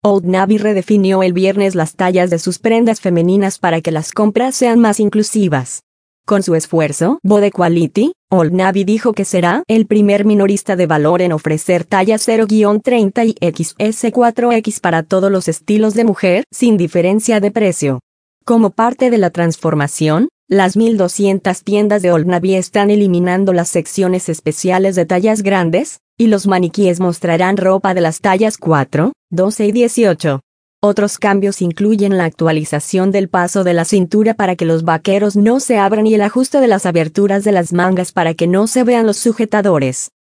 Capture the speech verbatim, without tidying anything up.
Old Navy redefinió el viernes las tallas de sus prendas femeninas para que las compras sean más inclusivas. Con su esfuerzo, Body Quality, Old Navy dijo que será el primer minorista de valor en ofrecer tallas cero treinta y equis ese cuatro equis para todos los estilos de mujer, sin diferencia de precio. Como parte de la transformación, las mil doscientas tiendas de Old Navy están eliminando las secciones especiales de tallas grandes, y los maniquíes mostrarán ropa de las tallas cuatro, doce y dieciocho. Otros cambios incluyen la actualización del paso de la cintura para que los vaqueros no se abran y el ajuste de las aberturas de las mangas para que no se vean los sujetadores.